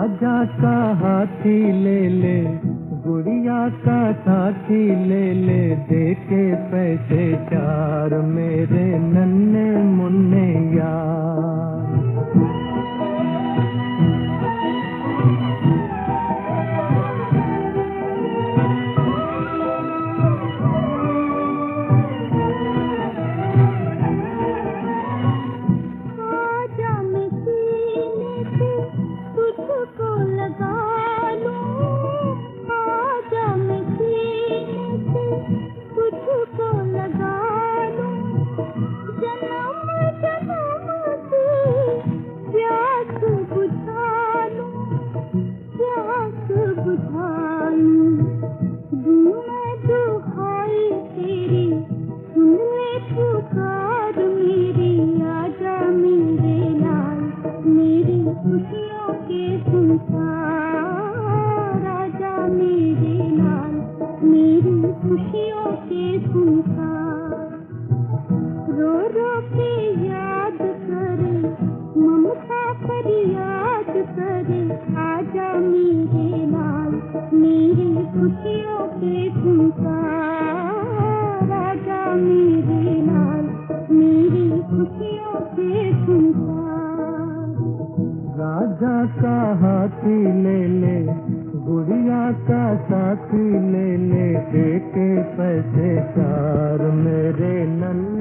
राजा का हाथी ले ले, गुड़िया का साथी ले ले, देके पैसे चार मेरे नन्हे मुन्ने यार। खुशियों के संसार राजा मेरे लाल, मेरी खुशियों के संसार। रो रो के याद करे, ममता पर याद करे, आजा मेरे लाल, मेरी खुशियों के संसार राजा मेरे लाल, मेरी खुशियों के संसार। राजा का हाथी ले ले, गुड़िया का साथी ले ले, देके पैसे चार मेरे नन्हे